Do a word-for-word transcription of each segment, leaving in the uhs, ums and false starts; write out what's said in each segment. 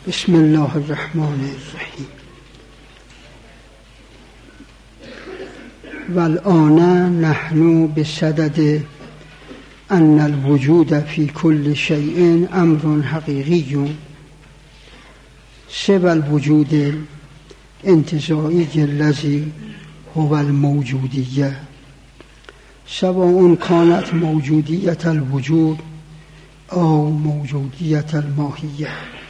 بسم الله الرحمن الرحیم. والآن نحن بصدد ان الوجود في كل شيء امر حقيقي سوى الوجود الانتزاعي الذي هو الموجودية، سواء كانت موجودية الوجود أو موجودية الماهية.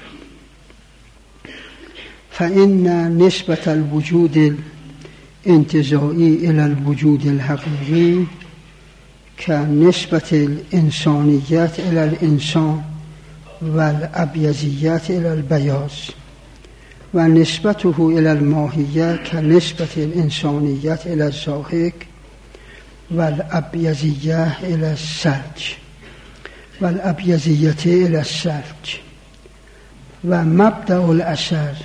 فإن نسبة الوجود الانتزاعي إلى الوجود الحقيقي كنسبة الإنسانيات إلى الإنسان والأبيضيات إلى البياض، ونسبته إلى الماهية كنسبة الإنسانيات إلى الزاهق والأبيضية إلى الثلج والأبيضية إلى الثلج. ومبدأ الأثر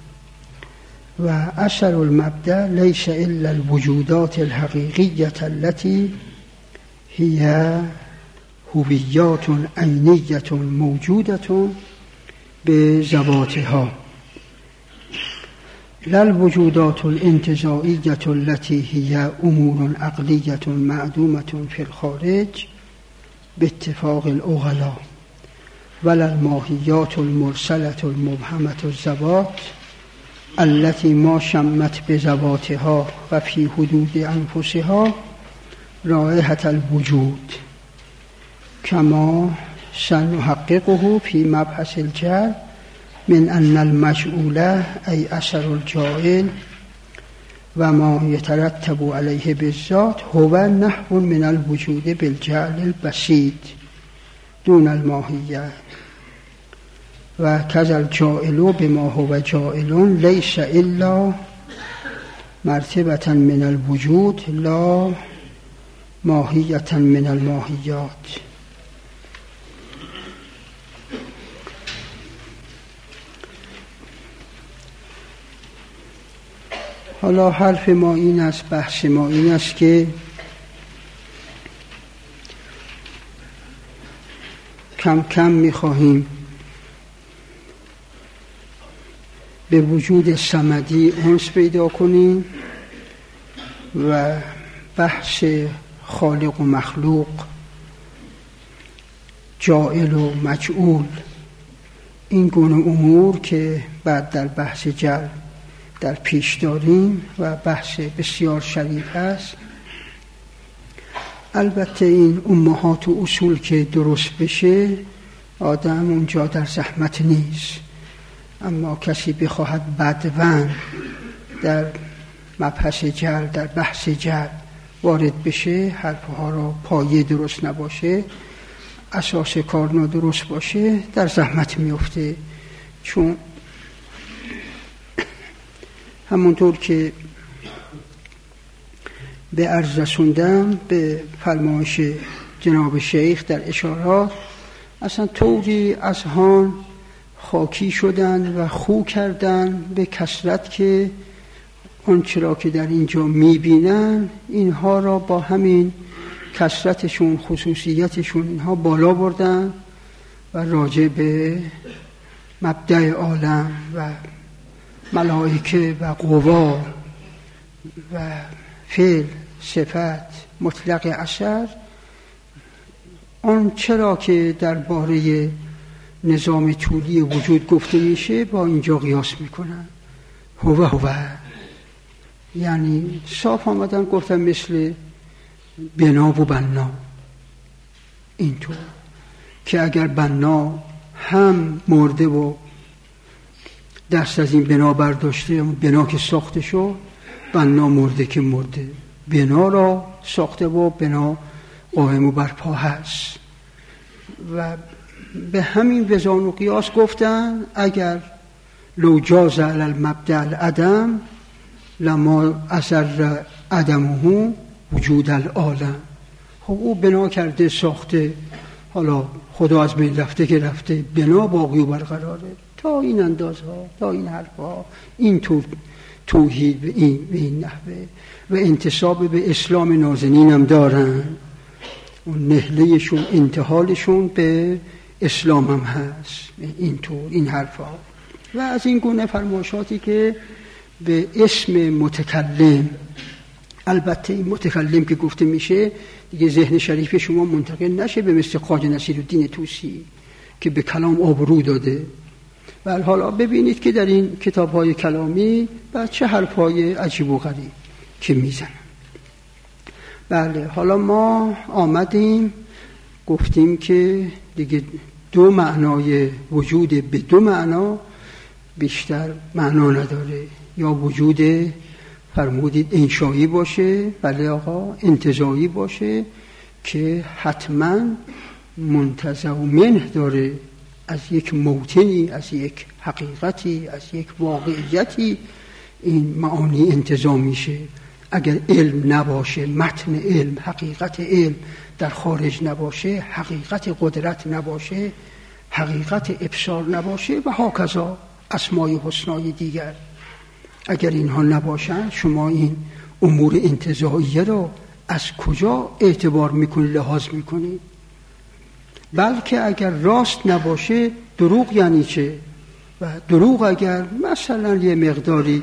وأثر المبدأ ليس إلا الوجودات الحقيقية التي هي هويات عينية موجودة بذواتها، لا الوجودات الانتزاعية التي هي أمور عقلية معدومة في الخارج باتفاق العقلاء، ولا الماهيات المرسلة المبهمة الذوات التي ما شمت بذواتها وفي حدود أنفسها رائحة الوجود، كما سنحققه في مبحث الجعل من أن المجعولة أي أثر الجاعل وما يترتب عليه بالذات هو نحو من الوجود بالجعل البسيط دون الماهية، وكذا الجاعل بما هو جاعل ليس إلا مرتبة من الوجود لا ماهية من الماهيات. حالا حرف ما این است، بحث ما این است که کم کم می‌خواهیم به وجود صمدی انس پیدا کنیم و بحث خالق و مخلوق، جاعل و مجعول، این گونه امور که بعد در بحث جعل در پیش داریم و بحث بسیار شریف است. البته این امهات و اصول که درست بشه آدم اونجا در زحمت نیست، اما کسی بخواهد بدون در مبحث جعل در بحث جعل وارد بشه، حرفها را پایه درست نباشه، اساس کار نادرست باشه، در زحمت میفته. چون همونطور که به عرض رسوندم به فرمایش جناب شیخ در اشارات، اصلا طوری اذهان خاکی شدن و خو کردن به کثرت که آنچه را که در اینجا میبینن اینها را با همین کثرتشون، خصوصیتشون، اینها بالا بردن و راجع به مبدأ عالم و ملائکه و قوا و فعل، صفت، مطلق اثر، آن چرا که درباره نظام طولی وجود گفته میشه با اینجا قیاس میکنن. هو هو یعنی صاف آمدن گفتن مثل بنا و بنا، اینطور که اگر بنا هم مرده و دست از این بنا برداشته، بنا که ساخته شد، بنا مرده که مرده، بنا را ساخته و بنا قائم و برپا هست. و به همین وزان و قیاس گفتن اگر لو جاز علی المبدأ العدم لما اثر عدمه وجود العالم. خب او بنا کرده، ساخته، حالا خدا از بین رفته که رفته، بنا باقی و برقراره تا این اندازها، تا این حرفها، این طور توحید به این, به این نحوه و انتساب به اسلام نازنین هم دارن، اون نهلهشون، انتحالشون به اسلام هم هست، این طور این حرفها. و از این گونه فرمایشاتی که به اسم متکلم، البته این متکلم که گفته میشه دیگه ذهن شریف شما منتقل نشه به مثل خواجه نصیرالدین طوسی که به کلام آبرو داده. و حالا ببینید که در این کتاب‌های کلامی بعد چه حرف‌های عجیب و غریب که میزنن. بله، حالا ما آمدیم گفتیم که دیگه دو معنای وجود به دو معنا بیشتر معنا نداره، یا وجود فرمودید انشایی باشه، بله آقا، انتزاعی باشه که حتما منتزع منه داره، از یک موطنی، از یک حقیقتی، از یک واقعیتی این معانی انتزاع میشه. اگر علم نباشه، متن علم، حقیقت علم در خارج نباشه، حقیقت قدرت نباشه، حقیقت ابصار نباشه و هاکذا اسمای حسنای دیگر، اگر اینها نباشن شما این امور انتزاعیه رو از کجا اعتبار میکنی، لحاظ میکنی؟ بلکه اگر راست نباشه دروغ یعنی چه؟ و دروغ اگر مثلا یه مقداری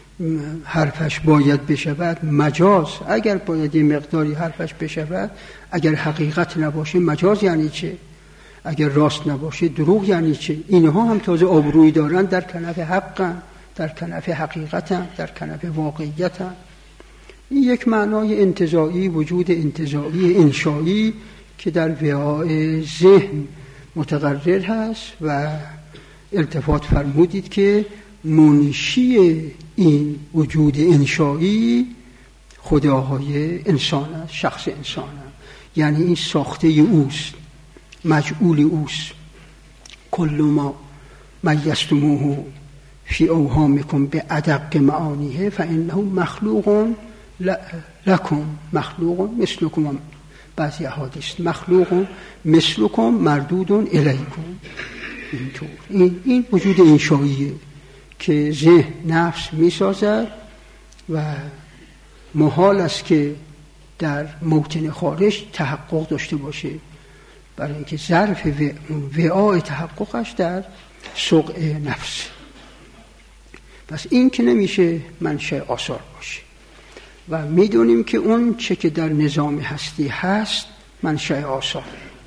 حرفش باید بشود مجاز، اگر باید یه مقداری حرفش بشود، اگر حقیقت نباشه مجاز یعنی چه؟ اگر راست نباشه دروغ یعنی چه؟ اینها هم تازه آبرویی دارن، در کنف حقن، در کنف حقیقتن، در کنف واقعیتن. این یک معنای انتزاعی، وجود انتزاعی انشایی که در وعای ذهن متقرر هست و التفات فرمودید که منشی این وجود انشایی خداهای انسان است، شخص انسان است، یعنی این ساخته اوست، مجعول اوست. کل ما میزتموه فی اوهامکم به ادق معانیه فانه مخلوق لکم، مخلوق مثلکم، بعضی احادیث مخلوق مثلکم مردود الیکم. اینطور این, این وجود انشاییه که ذهن نفس میسازد و محال است که در موطن خارج تحقق داشته باشه، برای اینکه ظرف وعای تحققش در سقع نفس. پس این که نمیشه منشأ آثار باشه و میدونیم که اون چه که در نظام هستی هست منشأ آثار.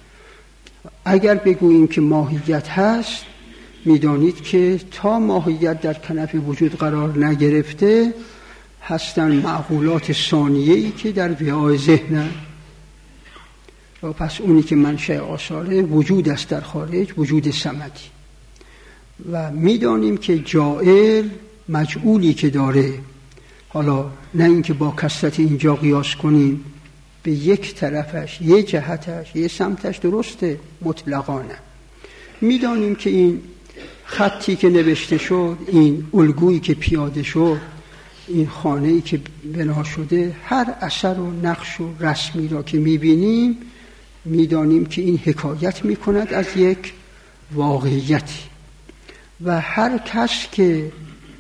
اگر بگوییم که ماهیت هست، میدانید که تا ماهیت در کنف وجود قرار نگرفته هستن معقولات ثانیه‌ای که در وعای ذهنن و پس اونی که منشأ آثاره وجود است در خارج، وجود صمدی. و میدانیم که جائل مجعولی که داره، حالا نه اینکه با کثرت اینجا قیاس کنیم، به یک طرفش، یه جهتش، یه سمتش درسته، مطلقانه. میدانیم که این خطی که نوشته شد، این الگویی که پیاده شد، این خانه‌ای که بنا شده، هر اثر و نقش و رسمی را که میبینیم میدانیم که این حکایت میکند از یک واقعیتی و هر کس که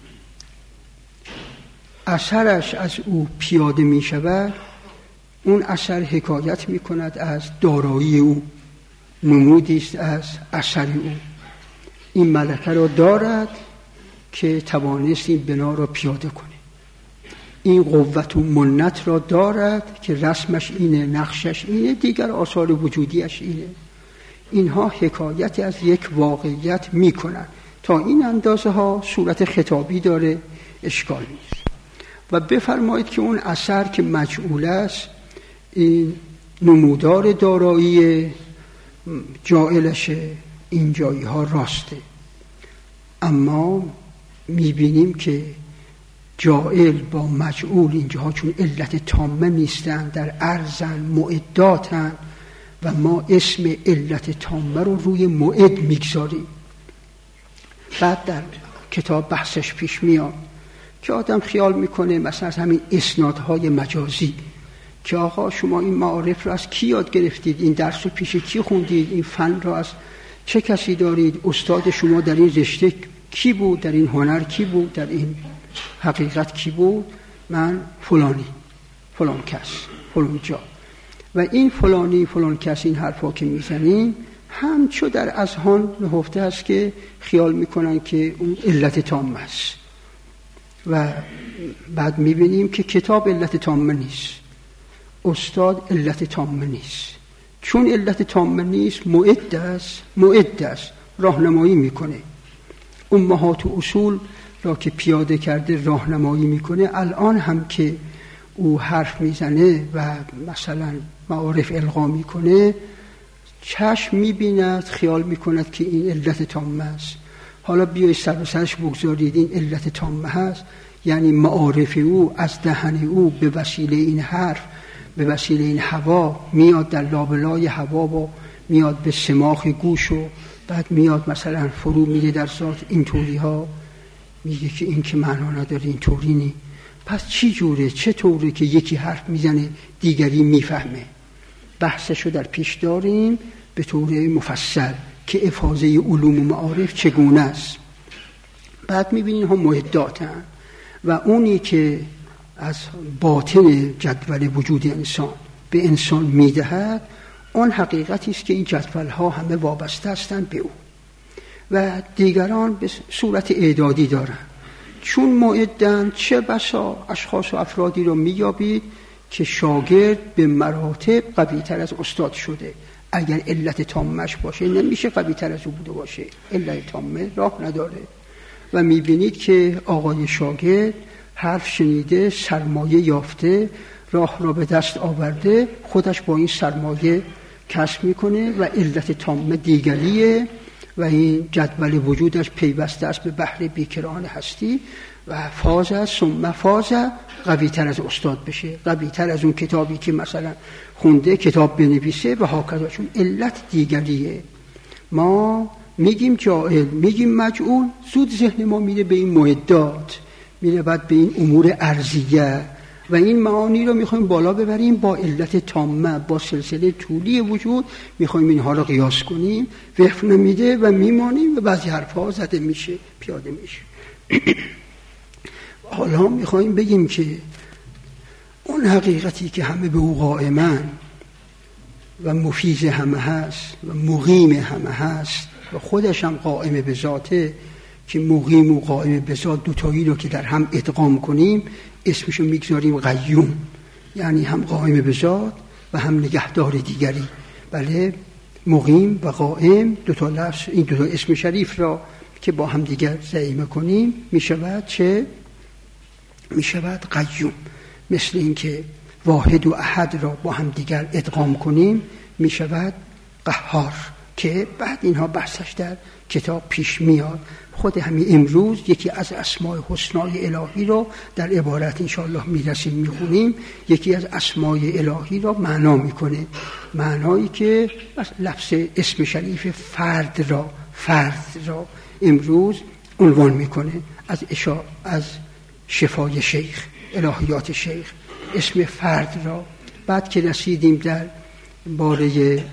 اثرش از او پیاده می شود اون اثر حکایت می کند از دارایی او، نمودی است از اثر او. این ملکه را دارد که توانست این بنا را پیاده کنه، این قوت و منت را دارد که رسمش اینه، نقشش اینه، دیگر آثار وجودیش اینه. اینها حکایت از یک واقعیت می کنند. تا این اندازه ها صورت خطابی داره، اشکال نیست. و بفرمایید که اون اثر که مجعول است، این نمودار دارایی جائلشه، این جایی ها راسته، اما میبینیم که جائل با مجعول اینجاها چون علت تامه نیستن، در عرضن، معداتن و ما اسم علت تامه رو روی معد میگذاریم. بعد در کتاب بحثش پیش میاد که آدم خیال میکنه مثلا از همین اسنادهای مجازی که آقا شما این معارف رو از کی یاد گرفتید، این درس رو پیش کی خوندید، این فن رو از چه کسی دارید، استاد شما در این رشته کی بود، در این هنر کی بود، در این حقیقت کی بود؟ من فلانی، فلان کس، فلان جا. و این فلانی فلان کس، این حرفا که میزنیم همچو در اذهان نهفته است که خیال میکنن که اون علت تامه است و بعد میبینیم که کتاب علت تامه نیست، استاد علت تامه نیست. چون علت تامه نیست معد است، معد است راهنمایی میکنه. امهات و اصول را که پیاده کرده راهنمایی میکنه. الان هم که او حرف میزنه و مثلا معارف القا میکنه، چشم میبیند خیال میکند که این علت تامه است. حالا بیای سر به سرش بگذارید این علت تامه هست، یعنی معارف او از دهن او به وسیله این حرف، به وسیله این هوا میاد در لابلای هوا و میاد به سماخ گوش و بعد میاد مثلا فرو میده در ذات. این طوری ها میگه که این که معنا نداره، این طوری نی. پس چی جوره، چه طوره که یکی حرف میزنه دیگری میفهمه؟ بحثشو در پیش داریم به طور مفصل که افاضه علوم و معارف چگونه است. بعد میبینین هم معداتن و اونی که از باطن جدول وجود انسان به انسان میدهد آن حقیقتی است که این جدول ها همه وابسته هستند به او و دیگران به صورت اعدادی دارند. چون معدن چه بسا اشخاص و افرادی رو میابید که شاگرد به مراتب قوی تر از استاد شده. اگر علت تامش باشه نمیشه قوی تر از او بوده باشه، علت تامه راه نداره. و میبینید که آقای شاگرد حرف شنیده، سرمایه یافته، راه را به دست آورده، خودش با این سرمایه کسب میکنه و علت تامه دیگریه و این جدول وجودش پیوسته است به بحر بیکران هستی و فاز است ثم فاز قوی تر از استاد بشه، قوی تر از اون کتابی که مثلا خونده کتاب بنویسه و هاکذا. چون علت دیگریه. ما میگیم جاهل، میگیم مجعول، زود ذهن ما میره به این معدات، میره بعد به این امور ارضیه و این معانی رو میخوایم بالا ببریم با علت تامه، با سلسله طولی وجود میخوایم اینها رو قیاس کنیم. وقف نمیده و میمانیم و بعضی حرفا زده میشه، پیاده میشه. حالا میخوایم بگیم که اون حقیقتی که همه به او قائمن و مفیز همه هست و مقیم همه هست و خودش هم قائم به ذاته، که مقیم و قائم به ذات دوتایی رو که در هم ادغام کنیم اسمشو میگذاریم قیوم، یعنی هم قائم به ذات و هم نگهدار دیگری. بله، مقیم و قائم دو تا لفظ، این دو تا اسم شریف را که با هم دیگر ضمیمه کنیم میشود چه؟ میشود قیوم. مثل این که واحد و احد را با هم دیگر ادغام کنیم میشود قهار، که بعد اینها بحثش در کتاب پیش میاد. خود همین امروز یکی از اسماء حسنای الهی رو در عبارت انشاءالله میرسیم میخونیم، یکی از اسماء الهی رو معنا میکنه، معنایی که لفظ اسم شریف فرد را فرد را امروز عنوان میکنه از اشا از شفای شیخ، الهیات شیخ، اسم فرد را. بعد که رسیدیم در باره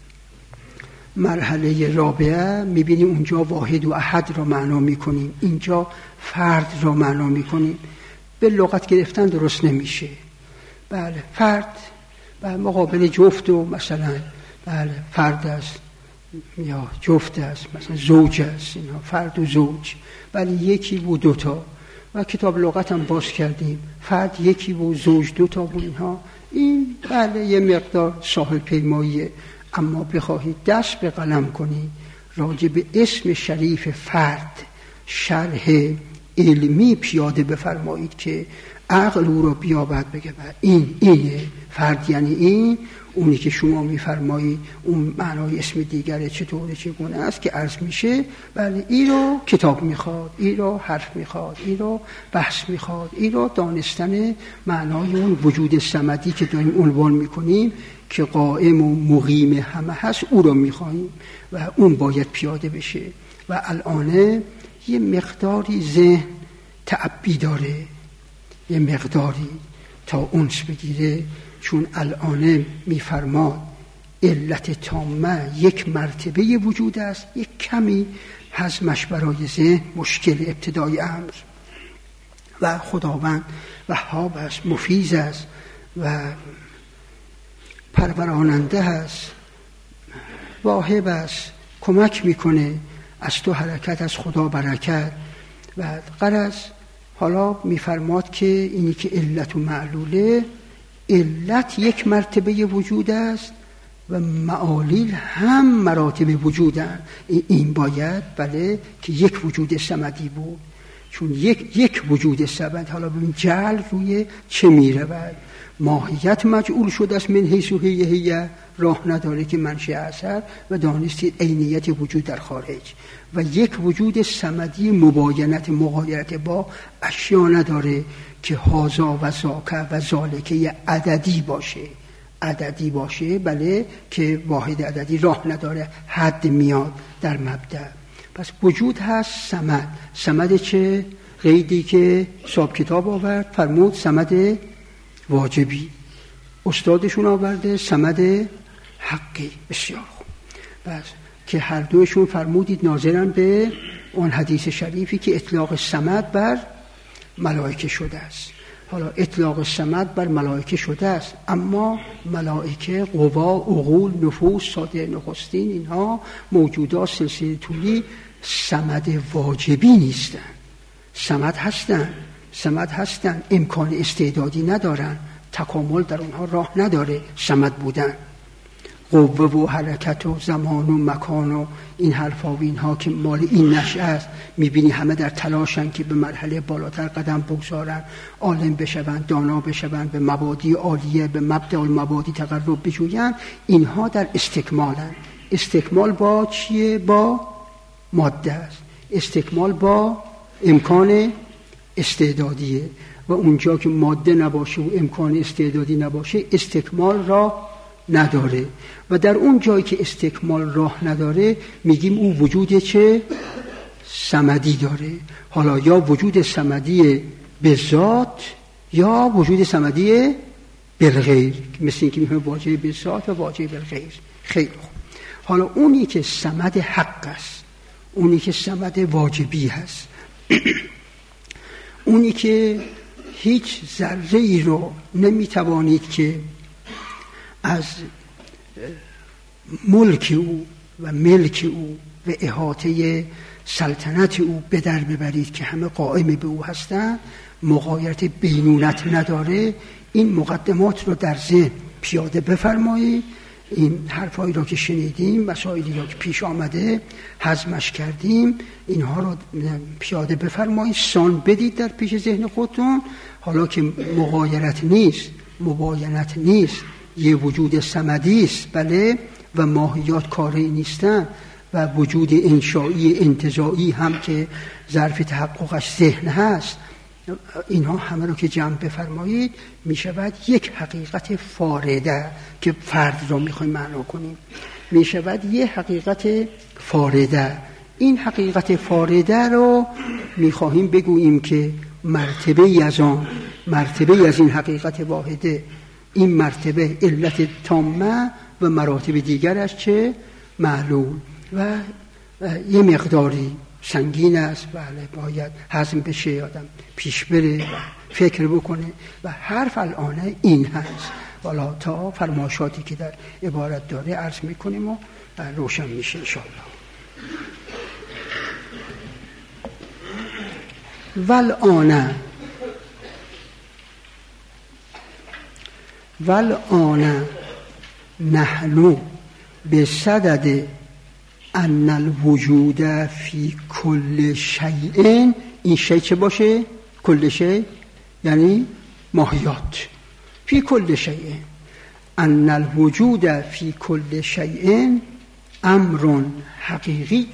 مرحله رابعه میبینیم اونجا واحد و احد را معنا میکنیم، اینجا فرد را معنا میکنیم. به لغت گرفتن درست نمیشه. بله، فرد و مقابل جفت و مثلا بله فرد است یا جفت است، مثلا زوج است، اینا فرد و زوج. ولی یکی بود دوتا و کتاب لغت هم باز کردیم، فرد یکی بود، زوج دوتا بود. اینها این بله یه مقدار ساحل پیماییه. اما بخواهید دست به قلم کنید راجع به اسم شریف فرد شرح علمی پیاده بفرمایید که عقل او رو بیابد، بگه این اینه فرد، یعنی این اونی که شما میفرمایید اون معنای اسم دیگره چطوره چگونه است که عرض میشه. بله، این رو کتاب میخواد، این رو حرف میخواد، این رو بحث میخواد، این رو دانستن معنای اون وجود صمدی که داریم عنوان میکنیم که قائم و مقیم همه هست، او رو میخواییم و اون باید پیاده بشه. و الان یه مقداری ذهن تعبی داره، یه مقداری تا اونس بگیره، چون الان میفرماد علت تامه یک مرتبه وجود است، یک کمی هضمش برای ذهن مشکل ابتدای امر. و خداوند وهاب است، مفیض است و پروراننده است واهب است، کمک میکنه، از تو حرکت از خدا برکت. و غرض حالا میفرماد که اینی که علت و معلوله، علت یک مرتبه وجود است و معالیل هم مراتب وجودن. این باید بله که یک وجود صمدی بود، چون یک یک وجود صمد. حالا ببین جعل روی چه میرود؟ ماهیت مجعول شده است، من حیث و هیه راه نداره که منشأ اثر و دانستید عینیت وجود در خارج. و یک وجود صمدی مباینت مغایرت با اشیا نداره که هازا و زاکه و زالکه عددی باشه، عددی باشه بله، که واحد عددی راه نداره، حد میاد در مبدأ. پس وجود هست صمد. صمد چه؟ قیدی که صاحب کتاب آورد فرمود صمد واجبی، استادشون آورده صمد حقی. بسیار خوب. بس که هر دوشون فرمودید ناظرن به اون حدیث شریفی که اطلاق صمد بر ملائکه شده است. حالا اطلاق صمد بر ملائکه شده است، اما ملائکه قوا، عقول، نفوس، صادر نخستین، اینها موجودات سلسله طولی صمد واجبی نیستن. صمد هستن، صمد هستن، امکان استعدادی ندارن، تکامل در اونها راه نداره صمد بودن. قوه و حرکت و زمان و مکان و این حرفا و اینها که مال این نشأه است، میبینی همه در تلاشن که به مرحله بالاتر قدم بگذارن، عالم بشون، دانا بشون، به مبادی عالیه، به مبدأ المبادی تقرب بجوین. اینها در استکمالن. استکمال با چیه؟ با ماده است. استکمال با امکان استعدادیه و اونجا که ماده نباشه و امکان استعدادی نباشه استکمال را نداره. و در اون جایی که استکمال راه نداره میگیم او وجود چه؟ صمدی داره. حالا یا وجود صمدی به ذات یا وجود صمدی بالغیر، مثل اینکه میگیم واجب به ذات و واجب بالغیر. خیلی خوب. حالا اونی که صمد حق است، اونی که صمد واجبی هست، اونی که هیچ ذره ای رو نمیتوانید که از ملک او و ملک او و احاطه سلطنت او به در ببرید که همه قائم به او هستند، مغایرت بینونت نداره. این مقدمات رو در ذهن پیاده بفرمایید. این حرفایی را که شنیدیم، مسائلی را که پیش آمده هضمش کردیم، اینها رو پیاده بفرمایید، سان بدید در پیش ذهن خودتون. حالا که مغایرت نیست، مباینت نیست، یه وجود صمدی است بله، و ماهیات کاری نیستن، و وجود انشایی انتزاعی هم که ظرف تحققش ذهن هست، اینها همه رو که جمع بفرمایید می شود یک حقیقت فارده که فرد را می خواهیم معنا کنیم. می شود یک حقیقت فارده. این حقیقت فارده رو می خواهیم بگوییم که مرتبه از آن، مرتبه از این حقیقت واحده، این مرتبه علت تامه و مراتب دیگرش چه؟ معلول و یه مقداری سنگین است. بله باید هضم بشه، آدم پیش بره و فکر بکنه و حرف الان این هست. والا تا فرمایشاتی که در عبارت داره عرض میکنیم و روشن میشه انشاءالله. والآن والآن نحن بصدد ان الوجود فی کل شیء. این شیء چه باشه؟ کل شیء یعنی ماهیات. فی کل شیء ان الوجود فی کل شیء امر حقیقی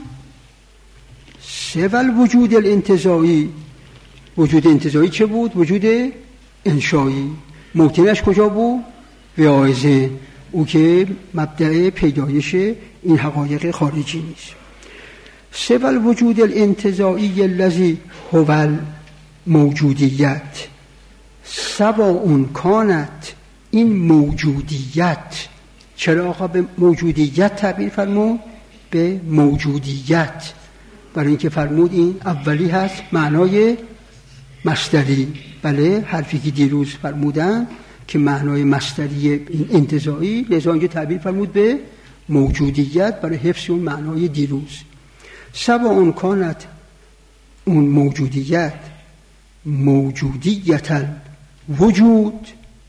سوى الوجود الانتزاعی. وجود انتزاعی چه بود؟ وجود انشایی. موطنش کجا بود؟ وعایزه، او که مبدأ پیدایش این حقایق خارجی نیست. سوى الوجود الانتزاعی الذی هو الموجودیت سواء کانت. این موجودیت، چرا آقا به موجودیت تعبیر فرمود؟ به موجودیت، برای اینکه فرمود این اولی هست معنای مصدری. بله حرفی که دیروز فرمودن که معنای مصدری این انتزاعی، لذا اینجا تعبیر فرمود به موجودیت برای حفظ اون معنای دیروز. سواء کانت اون موجودیت موجودیت الوجود،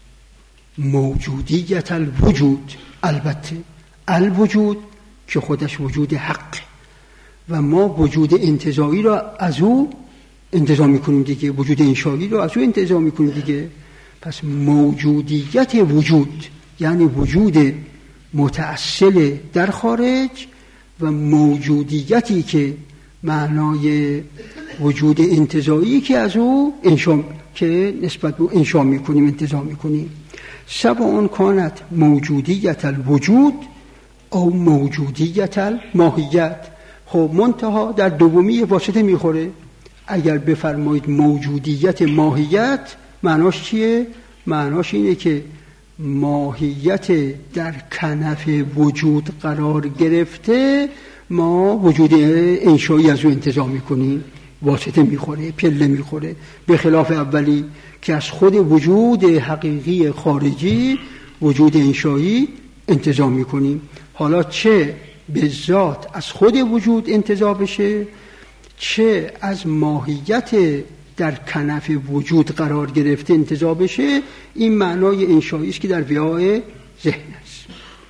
موجودیت الوجود، البته الوجود که خودش وجود حق و ما وجود انتزاعی را از او انتزاع میکنیم دیگه، وجود انشایی را از او انتزاع میکنیم دیگه. پس موجودیت وجود یعنی وجود متأصل در خارج و موجودیتی که معنای وجود انتزاعی که از او انشا که نسبت به انشا میکنیم انتزاع میکنیم. سواء کانت موجودیت الوجود او موجودیت الماهیت. خب منتها در دومی واسطه میخوره. اگر بفرمایید موجودیت ماهیت معناش چیه؟ معناش اینه که ماهیت در کنف وجود قرار گرفته، ما وجود انشایی از او انتزاع میکنیم، واسطه میخوره، پله میخوره، به خلاف اولی که از خود وجود حقیقی خارجی وجود انشایی انتزاع میکنیم. حالا چه به ذات از خود وجود انتزاع بشه، چه از ماهیت در کنف وجود قرار گرفته انتزاع بشه، این معنای انشایی است که در وعای ذهن است.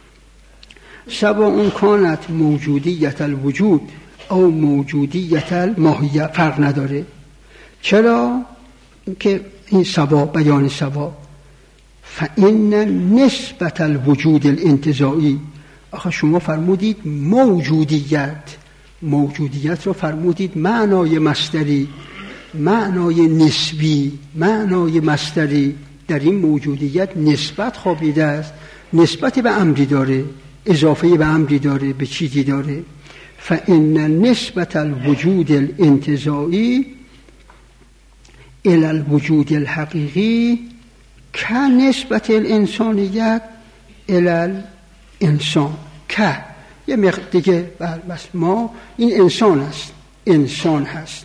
سواء کانت موجودیت الوجود او موجودیت الماهیت فرق نداره. چرا؟ که این سوا بیان سوا فإن نسبت الوجود الانتزاعی. آخه شما فرمودید موجودیت، موجودیت رو فرمودید معنای مصدری، معنای نسبی، معنای مصدری. در این موجودیت نسبت خوابیده است، نسبت به امری داره، اضافه به امری داره، به چیزی داره. فإن نسبت الوجود الانتزاعی الى الوجود الحقیقی كنسبت الانسانیت الى الانسان. که یه مقدار دیگه بس ما این انسان است، انسان هست،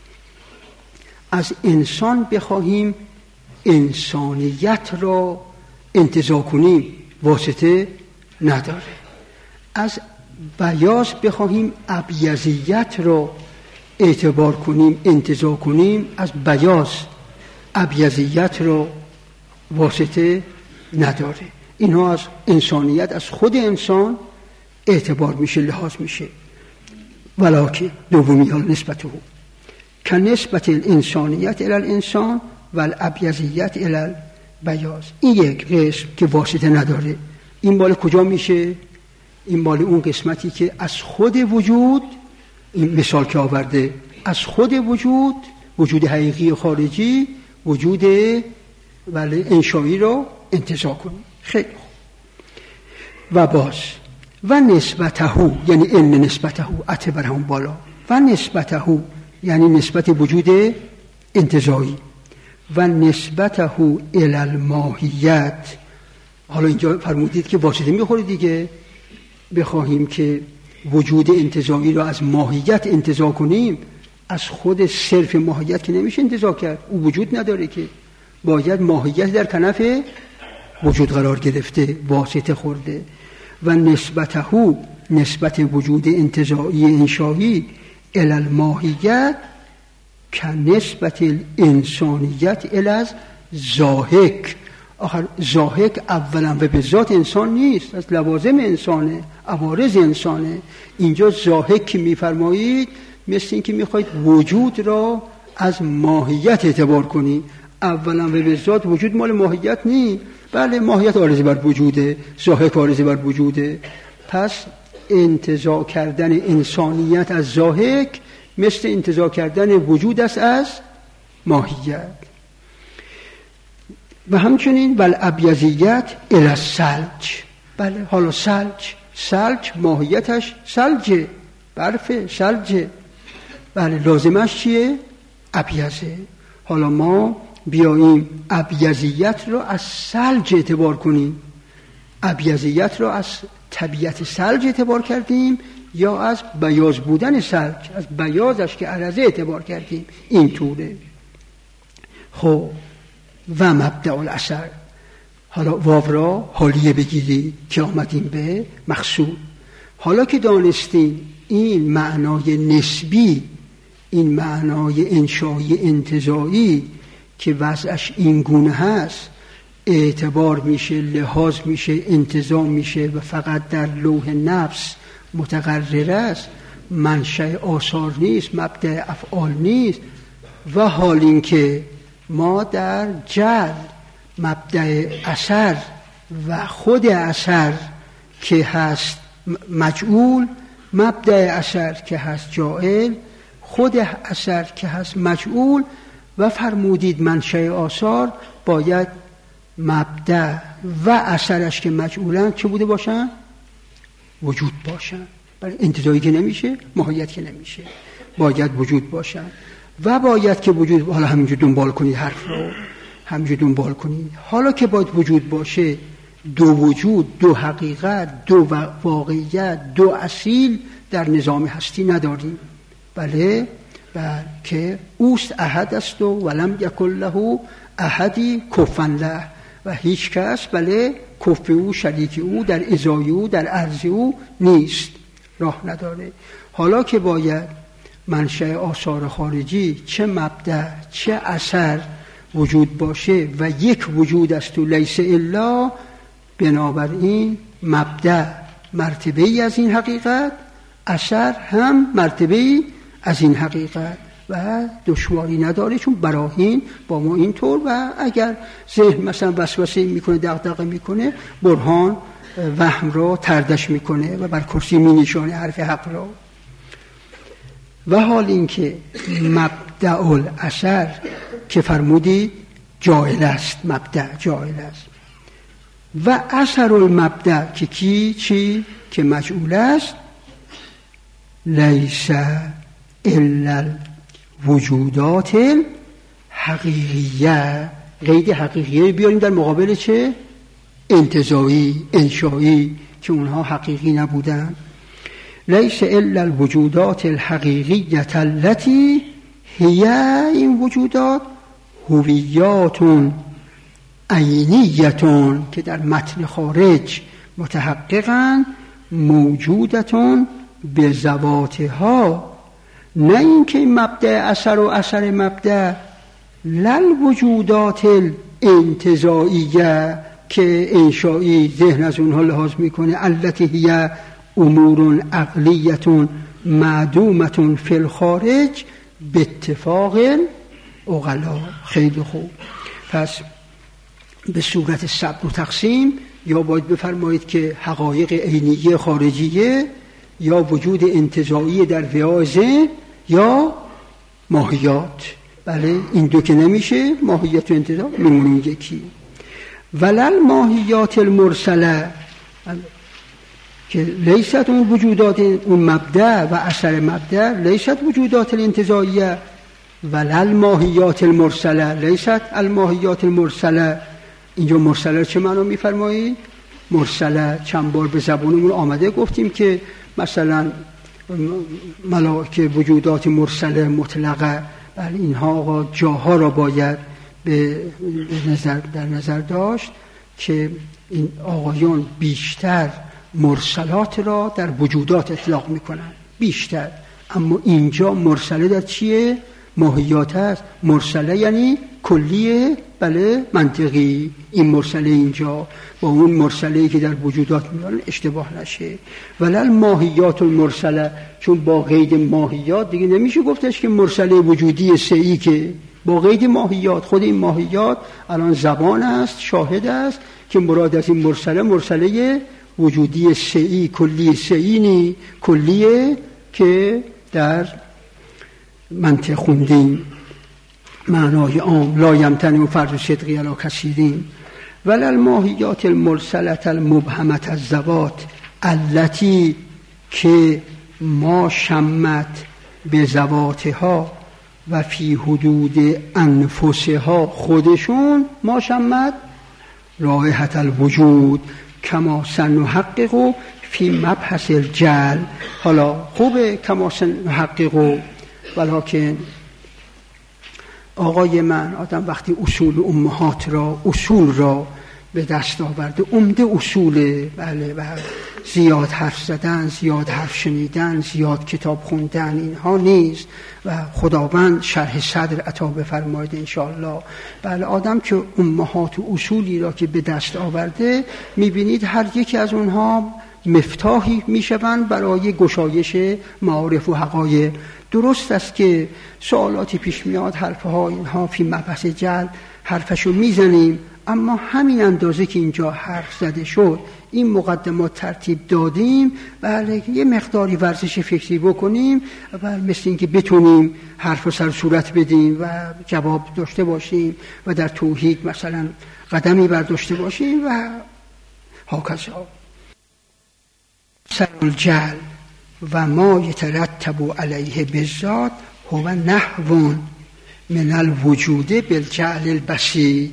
از انسان بخواهیم انسانیت را انتزاع کنیم واسطه نداره. از بیاض بخواهیم ابیضیت را اعتبار کنیم انتزاع کنیم، از بیاض ابیضیت را واسطه نداره. اینها از انسانیت از خود انسان اعتبار میشه، لحاظ میشه. ولکن دومی حال نسبته که نسبت الانسانیت الی الانسان و الابیضیت الی البیاض. این یک قسم که واسطه نداره. این مال کجا میشه؟ این مال اون قسمتی که از خود وجود، این مثال که آورده، از خود وجود، وجود حقیقی خارجی، وجود ولی انشایی رو انتزاع کنیم. خیلی خوب. و باز و نسبته یعنی ان نسبته عطف بر همون بالا، و نسبته یعنی نسبت وجود انتزاعی، و نسبته الی الماهیت. حالا اینجا فرمودید که واسطه میخوره دیگه. بخواهیم که وجود انتزاعی را از ماهیت انتزاع کنیم، از خود صرف ماهیت که نمیشه انتزاع کرد، او وجود نداره که، باید ماهیت در کنف وجود قرار گرفته، واسطه خورده. و نسبته نسبت وجود انتزاعی انشایی الی الماهیت که نسبت الانسانیت الی از ضاحک. آخر ضاحک اولا و به ذات انسان نیست، از لوازم انسانه، عوارض انسانه. اینجا ضاحک که میفرمایید مثل این که میخواید وجود را از ماهیت اعتبار کنید. اولا و به ذات وجود مال ماهیت نیست. بله ماهیت عارضه بر وجوده، ضاحک عارضه بر وجوده. پس انتزاع کردن انسانیت از ضاحک مثل انتزاع کردن وجود است از ماهیت. و همچنین والابیضیت الی الثلج. بله حالا ثلج، ثلج ماهیتش ثلجه، برفه، ثلجه. بله لازمش چیه؟ ابیضه. حالا ما بیاییم ابیضیت رو از ثلج اعتبار کنیم. ابیضیت رو از طبیعت ثلج اعتبار کردیم یا از بیاض بودن ثلج، از بیاضش که عرضه اعتبار کردیم. این طوره. خب و مبدأ الاثر. حالا واو را حالیه بگیرید که آمدیم به مقصود. حالا که دانستیم این معنای نسبی، این معنای انشایی انتزاعی که وضعش این گونه هست، اعتبار میشه، لحاظ میشه، انتزاع میشه و فقط در لوح نفس متقرر است، منشأ آثار نیست، مبدأ افعال نیست. و حال این که ما در جعل مبدأ اثر و خود اثر که هست مجعول، مبدأ اثر که هست جاعل، خود اثر که هست مجعول، و فرمودید منشأ آثار باید مبدأ و اثرش که مجعولن چه بوده باشن؟ وجود باشن. برای انتزاعی که نمیشه، ماهیت که نمیشه، باید وجود باشن. و باید که وجود، حالا همینجور دنبال کنید حرف رو، همینجور دنبال کنید. حالا که باید وجود باشه، دو وجود، دو حقیقت، دو واقعیت، دو اصیل در نظام هستی نداریم. بله، و که اوست احد است و ولم یکن له احدی کفوا له، و هیچ کس بله کف او، شریک او در ازای او، در عرض او نیست، راه نداره. حالا که باید منشأ آثار خارجی چه مبدأ چه اثر وجود باشه و یک وجود است و لیس الا، بنابراین مبدأ مرتبه ای از این حقیقت، اثر هم مرتبه ای از این حقیقت و دشواری نداره، چون براهین با ما اینطور. و اگر ذهن مثلا وسوسه میکنه، دغدغه میکنه، برهان وهم را تردش میکنه و بر کرسی مینشانه حرف حق را. و حال این که مبدأ الاثر که فرمودی جاعل است، مبدأ جاعل است، و اثر المبدأ که کی چی که مجعول است، لیس الا الوجودات الحقیقیه. قید حقیقیه بیاریم در مقابل چه؟ انتزاعی، انشایی، که اونها حقیقی نبودن. لیس الا الوجودات الحقیقیه التي هي، این وجودات هویات عینیتون که در متن خارج متحققاً، موجودتون به ذواتها، نه این که مبدأ اثر و اثر مبدأ، لل وجودات الانتزاعیه که انشایی ذهن از اونها لحاظ میکنه، التي هي امور عقلیه معدومه فی الخارج به اتفاق عقلا. خیلی خوب. پس به صورت صبر و تقسیم یا باید بفرمایید که حقایق عینیه خارجیه، یا وجود انتزاعی در وعای ذهن، یا ماهیات. بله، این دو که نمیشه، ماهیت و انتزاع میمونه یکی. ولل ماهیات المرسله که لیست اون وجودات، اون مبدأ و اثر مبدأ لیست وجودات الانتزاعیه، ولل ماهیات المرسله لیست الماهیات المرسله. اینجا مرسله چه معنا میفرمایید؟ مرسله چند بار به زبانمون آمده، گفتیم که مثلا ملائکه وجودات مرسله مطلقه، بله اینها آقا جاها را باید به نظر در نظر داشت که این آقایان بیشتر مرسلات را در وجودات اطلاق میکنن بیشتر، اما اینجا مرسله در چیه؟ ماهیات هست. مرسله یعنی کلیه، بله منطقی. این مرسله اینجا با اون مرسله‌ای که در وجودات میارن اشتباه نشه. ولل ماهیات المرسله، چون با قید ماهیات دیگه نمیشه گفتش که مرسله وجودی سه‌ای، که با قید ماهیات، خود این ماهیات الان زبان است، شاهد است که مراد از این مرسله مرسله وجودی سه‌ای، کلی سه‌ای نی، کلیه که در منطق خوندیم معنای عام لا یمتنع فرض صدقی علی کثیرین. ولل ماهیات المرسله المبهمه الذوات التي که ما شمت به ذواتها و فی حدود انفسها، خودشون ما شمت رائحه الوجود کما سنحقق فی مبحث الجعل. حالا خوبه کما سنحقق، ولکن آقای من، آدم وقتی اصول امهات را، اصول را به دست آورده. عمده اصول بله و زیاد حرف زدن، زیاد حرف شنیدن، زیاد کتاب خوندن اینها نیست و خداوند شرح صدر عطا بفرماید انشاءالله. بله آدم که امهات و اصولی را که به دست آورده میبینید هر یکی از اونها مفتاحی میشوند برای گشایش معارف و حقایق. درست است که سوالاتی پیش میاد، حرفها اینها فی مبحث جل حرفشو میزنیم، اما همین اندازه که اینجا حرف زده شد این مقدمات ترتیب دادیم، بله یه مقداری ورزش فکری بکنیم و مثل این که بتونیم حرف و سر صورت بدیم و جواب داشته باشیم و در توحید مثلا قدمی برداشته باشیم و هاکذا. سر الجل و ما یترتب علیه بالذات هو نحو من الوجود بالجعل البسیط.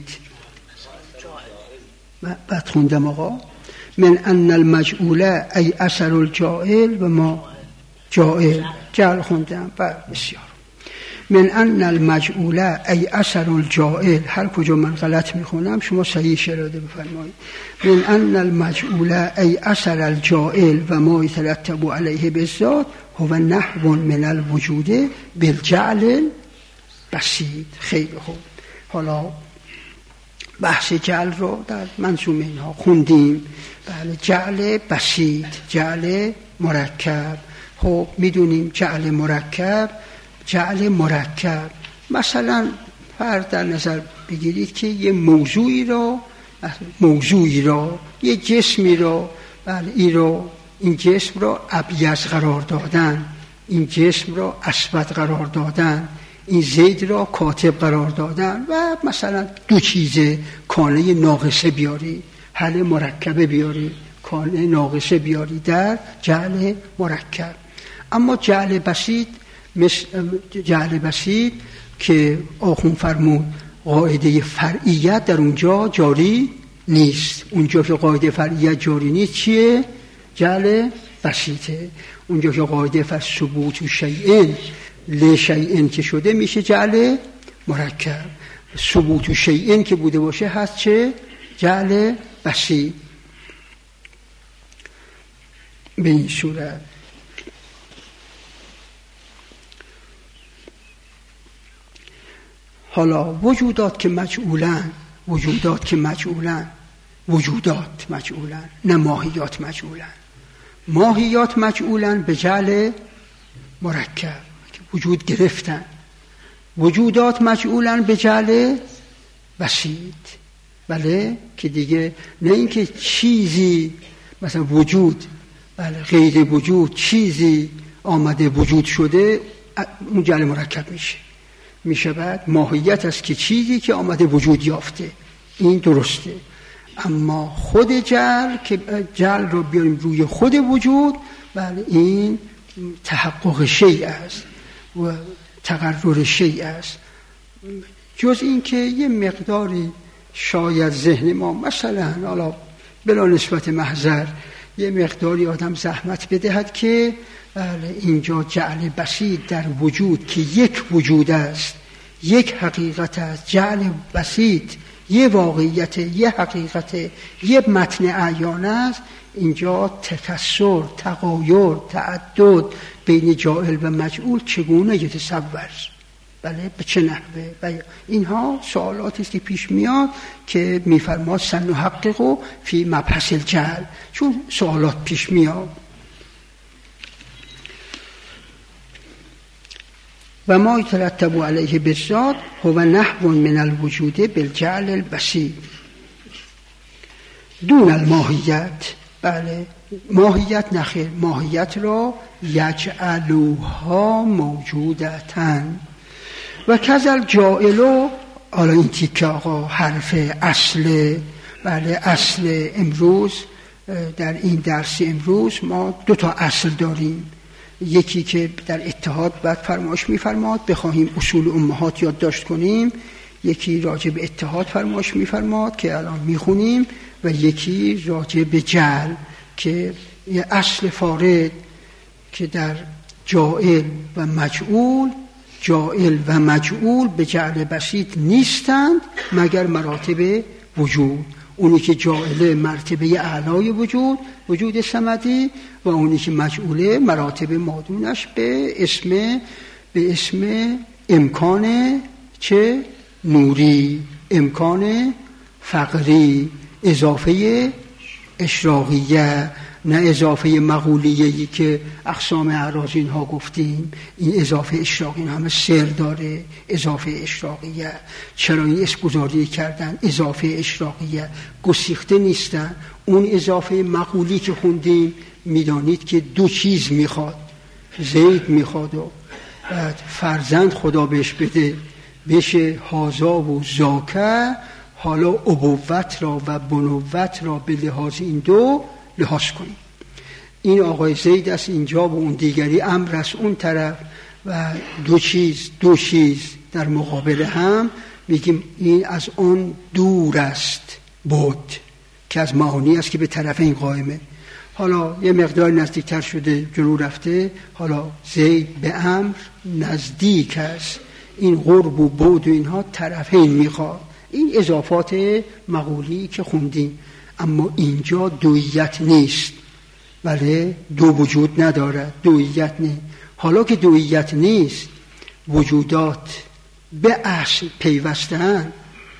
بعد خوندم آقا من ان المجعول ای اثر الجائل و ما جائل جعل خوندم و بسیار من ان المجعول ای اثر الجائل. هر کجا من غلط میخونم شما صحیح شراده بفرمایید. من ان المجعول ای اثر الجائل و ما یترتب علیه بالذات هو نحو من الوجود بالجعل البسیط. خیلی خوب. حالا بحث جعل رو در منظومه اینها خوندیم. بله جعل بسیط، جعل مرکب. خب میدونیم جعل مرکب، جعل مرکب مثلا فرض در نظر بگیرید که یه موضوعی را موضوعی را یه جسمی را بله این را این جسم را ابیض قرار دادن، این جسم را اسود قرار دادن، این زید را کاتب قرار دادن و مثلا دو چیزه کانه ناقصه بیاری، حل مرکبه بیاری، کانه ناقصه بیاری در جعل مرکب. اما جعل بسیط مثل جعل بسیط که آخون فرمود قاعده فرعیت در اونجا جاری نیست. اونجا که قاعده فرعیت جاری نیست چیه؟ جعل بسیطه. اونجا که قاعده فر ثبوت و شیئن لشیئن که شده میشه جعل مرکب. ثبوت و شیئن که بوده باشه هست چه؟ جعل بسیط. به این صورت حالا وجودات که مجعولن، وجودات که مجعولن، وجودات مجعولن نه ماهیات مجعولن. ماهیات مجعولن به جعل مرکب وجود گرفتن، وجودات مجعولن به جعل بسیط. بله که دیگه نه اینکه چیزی مثلا وجود بله غیر وجود چیزی آمده وجود شده اون جعل مرکب میشه میشه بعد ماهیت است که چیزی که آمده وجود یافته این درسته. اما خود جعل که جعل رو بیاریم روی خود وجود بله این تحقق شیء است و تقرر شیء است. جز این که یه مقداری شاید ذهن ما مثلا حالا بلا نسبت محضر یه مقداری آدم زحمت بدهد که بله اینجا جعل بسیط در وجود که یک وجود است، یک حقیقت است، جعل بسیط یه واقعیت، یه حقیقت، یه متن اعیان است، اینجا تکسر، تغایر، تعدد بین جاعل و مجعول چگونه یتصور؟ بله به چه نحوه؟ بله اینها سوالاتی است که پیش میاد که میفرماد سنحقق فی مبحث الجعل، چون سوالات پیش میاد. و ما یترتب علیه بالذات هو نحو من الوجود بالجعل البسیط دون الماهیت. بله ماهیت نخیر، ماهیت را یجعلوها موجودتن و کذل جائلو. حالا این تیکه آقا حرف اصل بله اصل امروز در این درس امروز ما دو تا اصل داریم. یکی که در اتحاد بعد فرمایش می‌فرماد بخواهیم اصول امهات یادداشت کنیم، یکی راجع به اتحاد فرمایش می‌فرماد که الان می‌خونیم و یکی راجع به جعل که یه اصل فارد که در جائل و مجعول، جائل و مجعول به جعل بسیط نیستند مگر مراتب وجود. اونی که جاعله مرتبه اعلای وجود، وجود صمدی، و اونی که مجعوله مراتب مادونش به اسم به اسم امکان چه نوری، امکان فقری، اضافه اشراقیه، نه اضافه مغولیه‌ای که اقسام اعراض اینها گفتیم. این اضافه اشراقی همه سر داره، اضافه اشراقیه. چرا این اسم گذاری کردن اضافه اشراقیه؟ گسیخته نیستن. اون اضافه مغولی که خوندیم میدانید که دو چیز میخواد، زید میخواد و بعد فرزند خدا بهش بده، بشه هازا و زاکه. حالا ابوت را و بنوت را به لحاظ این دو لحاظ کنیم. این آقای زید است اینجا و اون دیگری امر است اون طرف، و دو چیز دو چیز در مقابل هم میگیم این از اون دور است بود که از معانی است که به طرف این قائمه. حالا یه مقدار نزدیکتر شده، جلو رفته، حالا زید به امر نزدیک است. این قرب و بود و اینها طرفین میخواد. این اضافات مغولی که خوندیم. اما اینجا دویت نیست، بله دو وجود ندارد، دویت نیست. حالا که دویت نیست، وجودات به اصل پیوستن.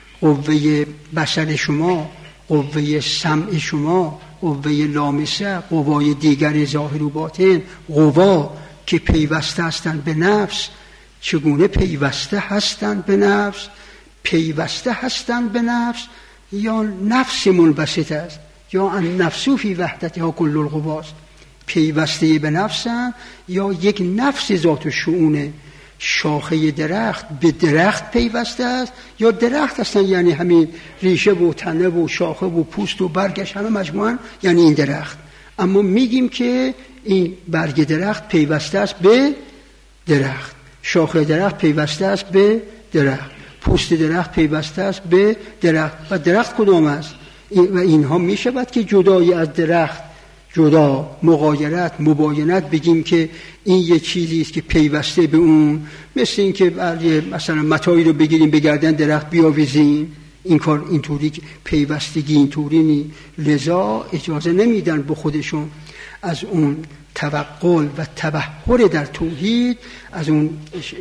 قوه بصر شما، قوه سمع شما، قوه لامسه، قوای دیگر ظاهر و باطن، قوا که پیوسته هستند به نفس. چگونه پیوسته هستند به نفس؟ پیوسته هستند به نفس یا نفس منبسط است، یا ان نفسو فی وحدتها کل القواست. پیوسته به نفسن یا یک نفس ذات و شؤونه. شاخه درخت به درخت پیوسته است یا درخت هستن، یعنی همین ریشه و تنه و شاخه و پوست و برگش همه مجموعاً یعنی این درخت. اما میگیم که این برگ درخت پیوسته است به درخت، شاخه درخت پیوسته است به درخت، پوست درخت پیوسته است به درخت. و درخت کدام است؟ و اینها می شود که جدای از درخت، جدا مغایرت مباینت بگیم که این یه چیزی است که پیوسته به اون، مثل این که مثلا متاعی رو بگیریم به گردن درخت بیاویزیم. این کار اینطوری که پیوستگی اینطوری نی، لذا اجازه نمیدن به خودشون از اون توقل و تبحر در توحید، از اون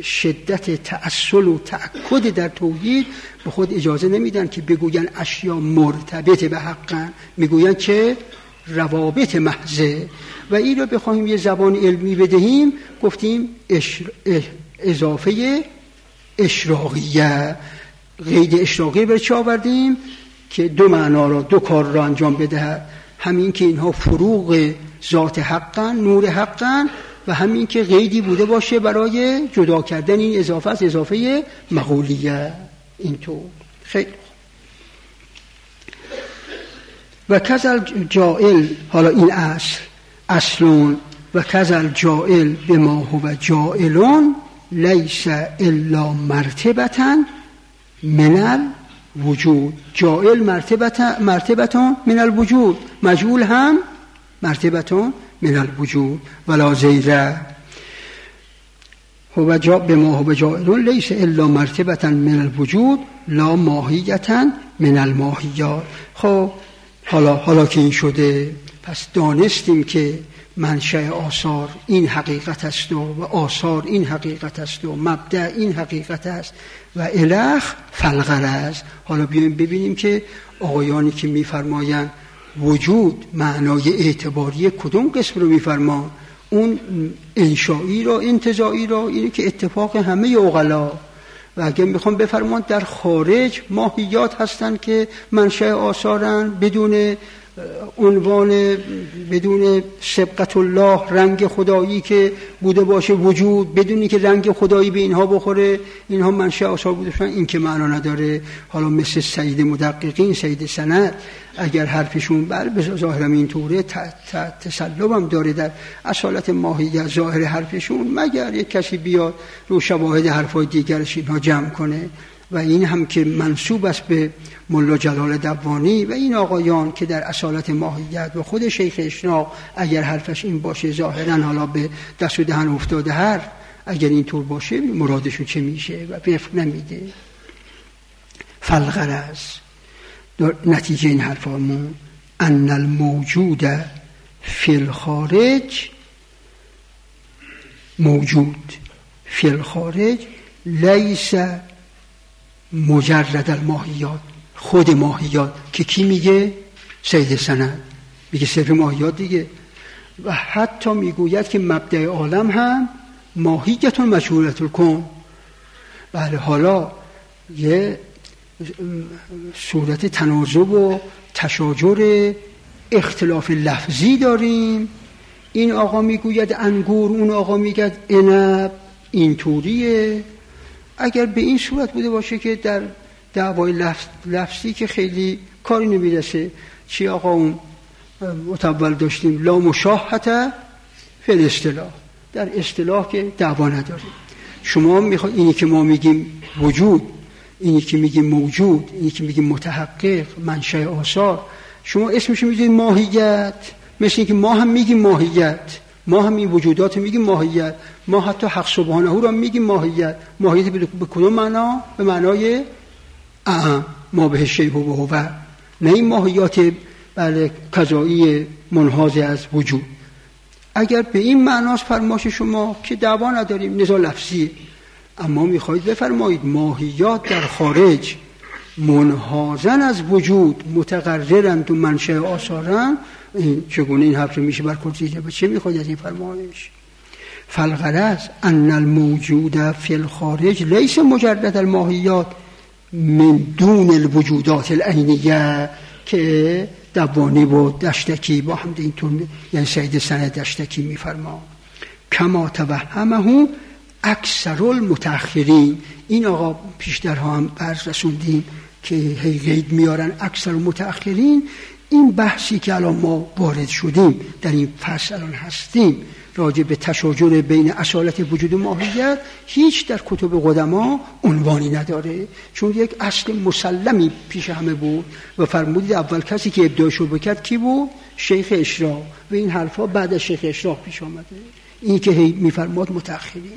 شدت تأصل و تأکد در توحید به خود اجازه نمیدن که بگوین اشیا مرتبط به حقن، میگوین که روابط محضه. و این رو بخواهیم یه زبان علمی بدهیم، گفتیم اشر... اضافه اشراقیه. قید اشراقی برای چه آوردیم؟ که دو معنا را، دو کار را انجام بدهد. همین که اینها فروغ ذات حقن، نور حقن، و همین که قیدی بوده باشه برای جدا کردن این اضافه از اضافه مغولیه. اینطور خیلی و کذل جائل. حالا این اصل اصلون و کذل جائل به ما هو جائلون لیس الا مرتبتا من الوجود. جائل مرتبتا مرتبتا من الوجود، مجعول هم مرتبتا من الوجود ولا زیره. هو جا به ما هو جائلون لیس الا مرتبتا من الوجود لا ماهیتا من الماهیات. خب حالا حالا که این شده، پس دانستیم که منشأ آثار این حقیقت است و آثار این حقیقت است و مبدأ این حقیقت است و الخ فالغرض. حالا بیایم ببینیم که آقایانی که میفرمایند وجود معنای اعتباری کدوم قسم رو میفرمان؟ اون انشایی را، انتزاعی را، اینه که اتفاق همه عقلا. و اگر میخوام بفرمان در خارج ماهیات هستن که منشأ آثارن، بدون عنوان، بدون سبقت الله، رنگ خدایی که بوده باشه وجود، بدونی که رنگ خدایی به اینها بخوره، اینها منشأ آثار بوده باشن، این که معنا نداره. حالا مثل سید مدققین، سید سند، اگر حرفشون بر ظاهرا اینطوره، تسلبم داره در اصالت ماهیت ظاهر حرفشون، مگر یک کسی بیاد رو شواهد حرفای دیگرش اینها جمع کنه. و این هم که منسوب است به ملا جلال دبانی و این آقایان که در اصالت ماهیت و خود شیخ اشراق اگر حرفش این باشه، ظاهرا حالا به دست و دهن افتاده هر، اگر اینطور باشه مرادشون چه میشه و وفق نمیده. فالغرض نتیجه این حرفامون ان الموجود فی الخارج موجود فی الخارج لیس مجرد الماهیات، خود ماهیات که کی میگه؟ سید سند میگه سر ماهیات دیگه. و حتی میگوید که مبدأ عالم هم ماهیت مجهولة الکون. بله حالا یه صورت تناظر و تشاجر اختلاف لفظی داریم. این آقا میگوید انگور، اون آقا میگه عنب، اینطوریه. اگر به این صورت بوده باشه که در دعوای لفظ لفظی که خیلی کاری نمیرسه. چی آقا اون متول داشتیم لا مشاهده فی الاصطلاح، در اصطلاح که دعوا نداریم. شما میخواد اینی که ما میگیم وجود، اینی که میگیم موجود، اینی که میگیم متحقق، منشأ آثار، شما اسمش میذارید ماهیت. مثل اینکه ما هم میگیم ماهیت، ما هم این وجودات میگیم ماهیت، ما حتی حق سبحانه را میگیم ماهیت. ماهیت به کدوم معنا؟ به معنای اعم، ما به شیء و هو، نه این ماهیات بله قضایی منحاز از وجود. اگر به این معناست فرمایش شما که دعوا نداریم، نزاع لفظی، اما میخواهید بفرمایید ماهیات در خارج منحازن از وجود متقررند و منشأ آثارند، چگونه این حرف رو میشه برکرد؟ به چه میخواهید از این فرمایش؟ فالغرض ان الموجود فی الخارج لیس مجرد الماهیات من دون الوجودات العینیه، که دبانی و دشتکی با هم اینطور، یعنی سید سند دشتکی میفرما کما توهمه اکثر المتأخرین. این آقا پیشترها هم عرض رسوندیم که هی قید میارن اکثر المتأخرین. این بحثی که الان ما وارد شدیم در این فصل الان هستیم راجع به تشاجر بین اصالت وجود و ماهیت، هیچ در کتب قدما عنوانی نداره، چون یک اصل مسلمی پیش همه بود و فرمودید اول کسی که ابداعشو بکرد کی بود؟ شیخ اشراق. و این حرفا بعد از شیخ اشراق پیش آمده. این که میفرماد متأخرین.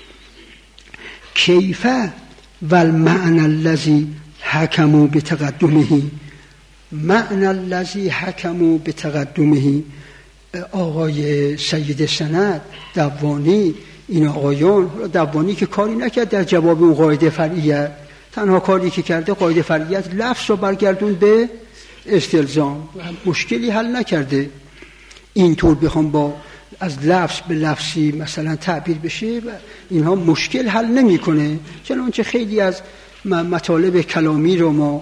کیف والمعنى الذي حكموا بتقدمه، معنى الذي حكموا بتقدمه. آقای سید سند دوانی، این آقایان، دوانی که کاری نکرد در جواب اون قاعده فرعیت، تنها کاری که کرده قاعده فرعیت لفظ رو برگردون به استلزام، مشکلی حل نکرده. اینطور بخوام با از لفظ به لفظی مثلا تعبیر بشه و اینها مشکل حل نمیکنه. چنانچه خیلی از مطالب کلامی رو ما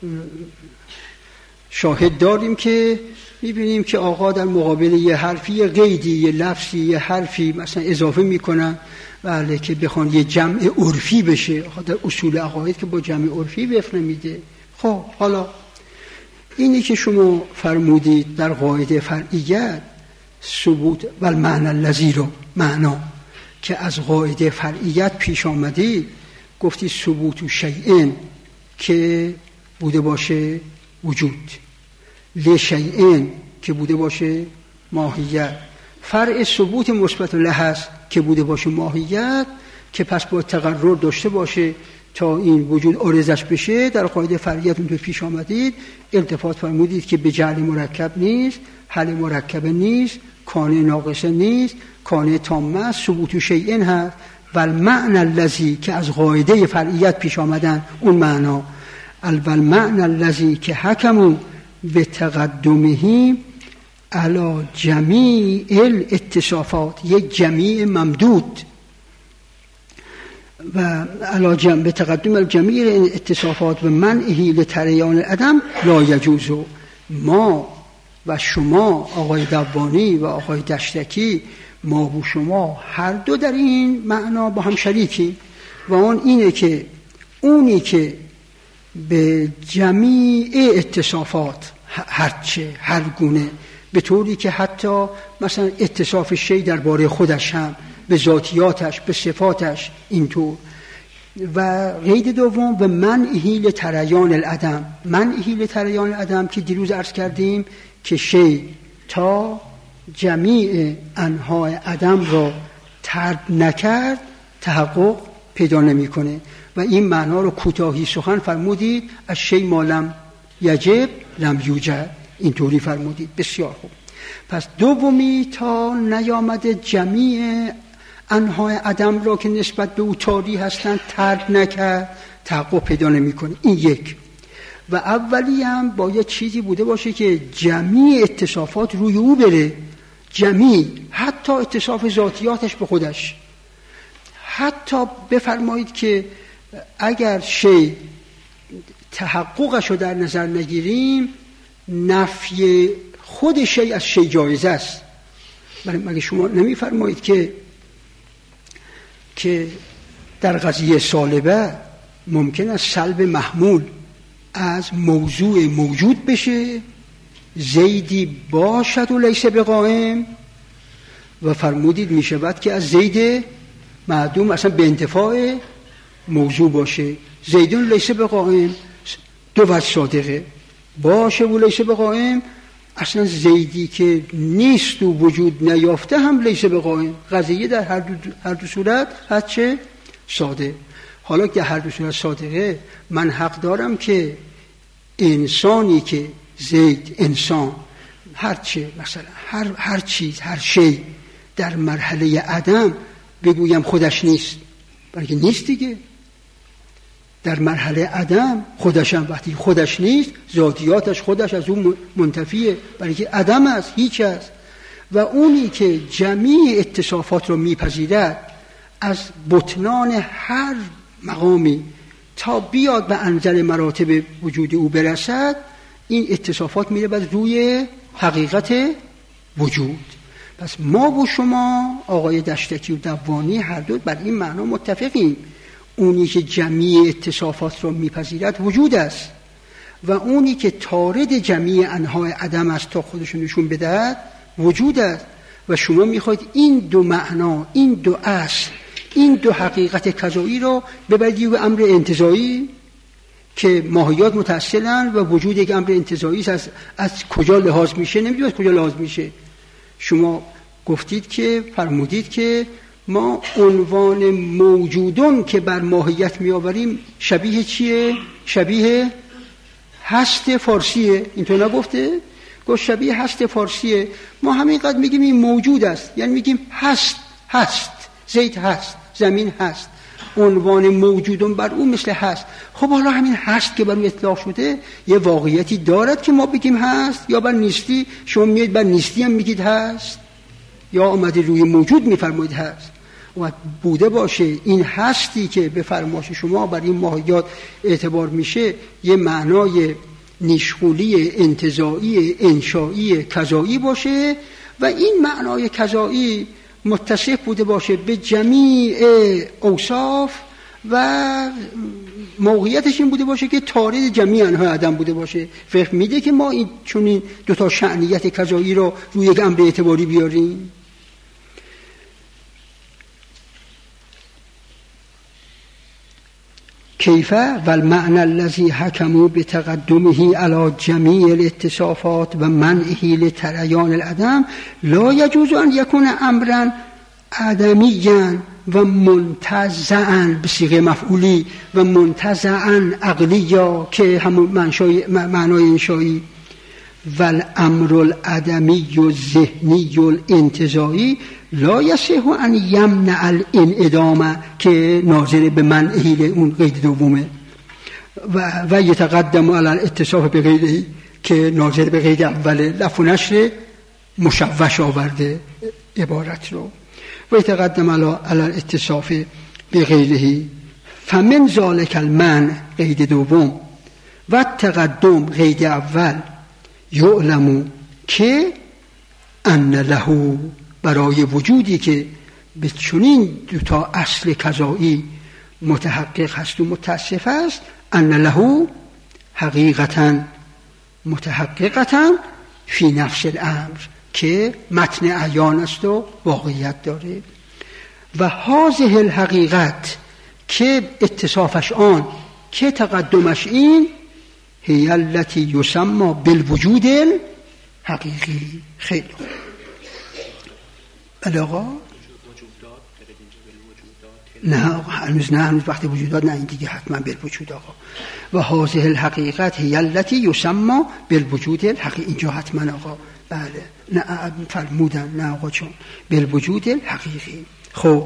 شاهد داریم که میبینیم که آقا در مقابل یه حرفی، یه قیدی، یه لفظی، یه حرفی مثلا اضافه میکنن بله که بخوان یه جمع عرفی بشه. آقا در اصول عقاید که با جمع عرفی وفق نمیده. خب حالا اینی که شما فرمودید در قاعده فرعیت ثبوت و المعنى الذی رو معنا که از قاعده فرعیت پیش آمدید، گفتی ثبوت شیء که بوده باشه وجود، لشیء که بوده باشه ماهیت، فرع ثبوت مثبت له هست که بوده باشه ماهیت، که پس با تقرر داشته باشه تا این وجود عارضش بشه. در قاعده فرعیت اون پیش آمدید التفات فرمودید که به جعل مرکب نیست، حل مرکب نیست، کانه ناقصه نیست، کانه تامه است، ثبوت شیء هست. و المعنى الذی که از قاعده فرعیت پیش آمدن اون معنا، المعنى الذی که حکموا به تقدمه علی جمیع الاتصافات، یک جمیع ممدود و علی جمع به تقدم الجمیع الاتصافات و منعه لتریان العدم لا یجوز. ما و شما آقای دوانی و آقای دشتکی، ما و شما هر دو در این معنا با هم شریکی و آن اینه که اونی که به جمیع اتصافات هرچه هر گونه، به طوری که حتی مثلا اتصاف شی درباره خودش هم به ذاتیاتش به صفاتش اینطور. و قید دوم و منعه لتریان العدم، منعه لتریان العدم که دیروز عرض کردیم که شی تا جمیع انواع عدم را طرد نکرد تحقق پیدا نمیکنه. و این معنا رو کوتاهی سخن فرمودید از شی مالم یجب لم یوجد. اینطوری فرمودید. بسیار خوب. پس دومی تا نیامده جمیع انواع عدم را که نسبت به او طاری هستند ترک نکرد، تحقق پیدا نمی‌کنه. این یک. و اولی هم باید چیزی بوده باشه که جمیع اتصافات روی او بره، جمیع، حتی اتصاف ذاتیاتش به خودش. حتی بفرمایید که اگر شی تحققش رو در نظر نگیریم، نفی خود شی از شی جایز است. مگه شما نمیفرمایید که که در قضیه سالبه ممکن است سلب محمول از موضوع موجود بشه، زیدی باشد و لیس بقائم، و فرمودید می شود که از زید معدوم اصلا به انتفاع موضوع باشه. زیدون لیس بقائم دو وجه صادقه، باشه و لیس بقائم، اصلا زیدی که نیست و وجود نیافته هم لیس بقائم. قضیه در هر دو, هر دو صورت هرچه ساده. حالا که هر دو صورت صادقه، من حق دارم که انسانی که زید انسان هرچه مثلا هر هر چیز هر شی در مرحله عدم بگویم خودش نیست، برای که نیست دیگه. در مرحله عدم خودش هم وقتی خودش نیست، ذاتیاتش خودش از اون منتفیه، برای که عدم است، هیچ است. و اونی که جمیع اتصافات رو میپذیرد از بطنان هر مقامی تا بیاد به انزل مراتب وجود او برسد، این اتصافات میره بعد روی حقیقت وجود. پس ما و شما آقای دشتکی و دوانی هر دو بر این معنا متفقیم. اونی که جمیع اتصافات رو میپذیرد وجود است، و اونی که طارد جمیع انواع عدم است تا خودشون نشون بدهد وجود است. و شما میخواید این دو معنا، این دو اصل، این دو حقیقت کذایی رو ببرید به امر انتزاعی که ماهیات متصلن و وجود یک امر انتزاعی است. از, از کجا لحاظ میشه؟ نمیدونید از کجا لحاظ میشه. شما گفتید که فرمودید که ما عنوان موجودون که بر ماهیت میآوریم شبیه چیه؟ شبیه هست فارسیه. اینطور نگفته؟ گفت شبیه هست فارسیه. ما همینقدر میگیم این موجود است، یعنی میگیم هست، هست، زید هست، زمین هست، عنوان موجودون بر اون مثل هست. خب حالا همین هست که بر اون اطلاق شده یه واقعیتی دارد که ما بگیم هست، یا بر نیستی؟ شما میید بر نیستی هم میگید هست، یا آمده روی موجود میفرمایید هست. و بوده باشه این هستی که به فرمایش شما بر این ماهیات اعتبار میشه یه معنای نیشخولی انتزاعی انشایی کذایی باشه، و این معنای کذایی متصف بوده باشه به جمیع اوصاف و موقعیتش این بوده باشه که طارد جمیع انواع عدم بوده باشه. فقه میده که ما این چون این دو تا شأنیت کذایی رو روی یک امر اعتباری بیاریم. کیف و المعنى الذي حكموا بتقدمه على جميع الاتصافات و منعه لتریان العدم لا يجوز ان يكون امرا عدميا و منتزعا به صيغه مفعولی و منتزعا عقلیا که همون معنای انشایی. و الامر العدمی الذهنی الانتزاعی لا یصح ان یمنع الانعدام که ناظر به منعه اون قید دومه، و و یتقدم علی الاتصاف به غیره که ناظر به قید اوله. لفظ و نشر مشوش آورده عبارت رو. و یتقدم علی الاتصاف به غیره فمن ذلک المنع قید دوم و تقدم قید اول یعلمو که ان له برای وجودی که به چنین دو تا اصل کذایی متحقق هست و متصف است، ان له حقیقتا متحققتا فی نفس الامر که متن عیان است و واقعیت داره. و هذه الحقیقت که اتصافش آن که تقدمش این هی التی یسمى بالوجود الحقیقی. خیلی بله آقا. نه هنوز نه هنوز وقتی وجودات نه این دیگه حتما بالوجود آقا. و هذه الحقیقت هی التي یسمى بالوجود الحقیقی. اینجا حتما آقا بله نه فرمودن نه آقا چون بالوجود الحقیقی. خب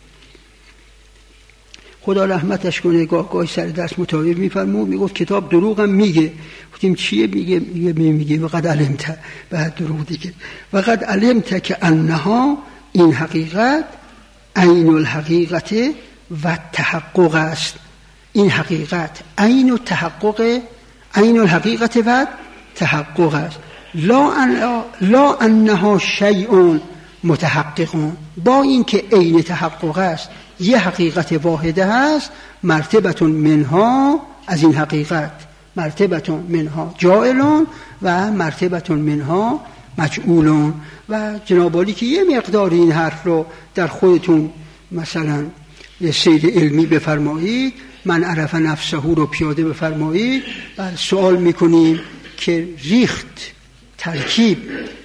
خدا رحمتش کنه گاه گاهی سر درس مطالعه میفرمود میگفت کتاب دروغم میگه. گفتیم چیه؟ میگه میگه میگه وقد علمت، بعد دروغ دیگه، وقد علمت که انها این حقیقت عین الحقیقت و تحقق است. این حقیقت عین و تحقق، عین الحقیقت و تحقق است. لا ان لا انها شیء متحقق، با اینکه عین تحقق است یه حقیقت واحده هست. مرتبه منها، از این حقیقت مرتبه منها جائلون و مرتبه منها مجعولون. و جناب عالی که یه مقدار این حرف رو در خودتون مثلا سید علمی بفرمایید، من عرف نفسه رو پیاده بفرمایید و سوال میکنیم که ریخت، ترکیب،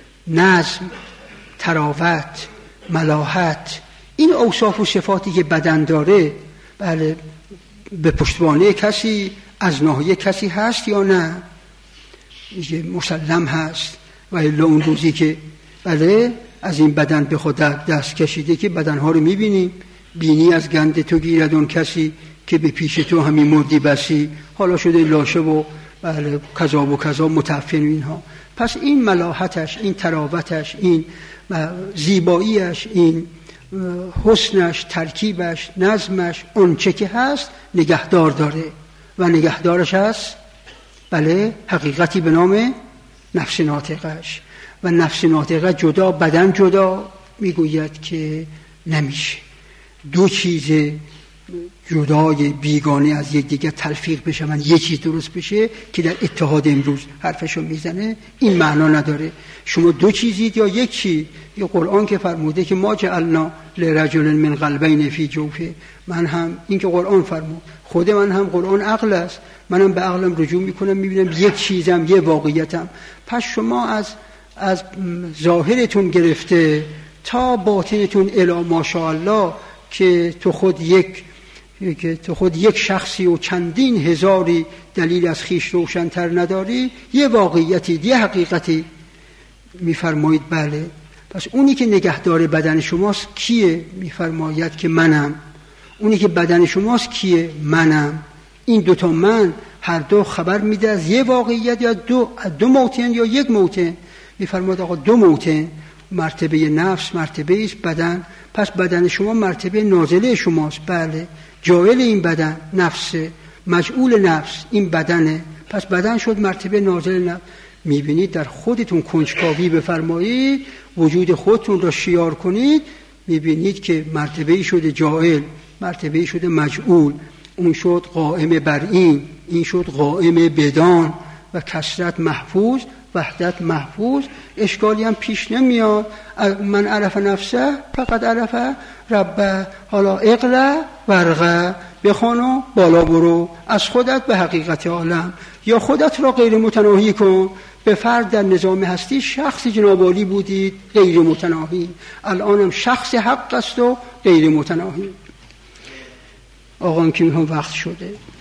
نظم، تراوت، ملاحت، این اوصاف و صفاتی که بدن داره بله به پشتوانه کسی از ناحیه کسی هست یا نه؟ میگه مسلم هست. و الا اون روزی که بله از این بدن به خود دست کشیده که بدنها رو میبینیم، بینی از گند تو گیرد اون کسی که به پیش تو همین مردی بسی، حالا شده لاشه و بله کذا و کذا متعفن اینها. پس این ملاحتش، این تراوتش، این زیباییش، این حسنش، ترکیبش، نظمش، اون چه که هست نگهدار داره و نگهدارش هست بله حقیقتی به نام نفس ناطقش. و نفس ناطقه جدا، بدن جدا میگوید که نمیشه. دو چیز جدای بیگانه از یک دیگه تلفیق بشه من یه چیز درست بشه که در اتحاد امروز حرفشو میزنه، این معنا نداره. شما دو چیزید یا یک چیز. یه قرآن که فرموده که ما جعلنا لرجل من قلبین فی جوفه، من هم این که قرآن فرمود، خود من هم قرآن عقل است، منم به عقلم رجوع میکنم میبینم یک چیزم، یه واقعیتم. پس شما از از ظاهرتون گرفته تا باطنتون الی ماشاءالله که تو خود یک که تو خود یک شخصی و چندین هزاری دلیل از خیش روشن‌تر نداری، یه واقعیتی، یه حقیقتی میفرمایید بله. پس اونی که نگهدار بدن شماست کیه؟ میفرماید که منم. اونی که بدن شماست کیه؟ منم. این دوتا من هر دو خبر میده از یه واقعیت یا دو دو موطن یا یک موطن. میفرماید آقا دو موطن، مرتبه نفس مرتبه است بدن. پس بدن شما مرتبه نازله شماست بله. جایل این بدن نفس، مجعول نفس این بدنه. پس بدن شد مرتبه نازل نفس. میبینید در خودتون کنجکاوی بفرمایید، وجود خودتون را شیار کنید، میبینید که مرتبه شده جایل، مرتبه شده مجعول، اون شد قائم بر این، این شد قائم بدان. و کثرت محفوظ، وحدت محفوظ، اشکالی هم پیش نمیاد. من عرف نفسه فقط عرف ربه. حالا اقرا ورقه بخوان و بالا برو از خودت به حقیقت عالم، یا خودت را غیر متناهی کن. به فرد در نظام هستی شخص جناب عالی بودید غیر متناهی، الانم شخص حق است و غیر متناهی. آقا که هم وقت شده.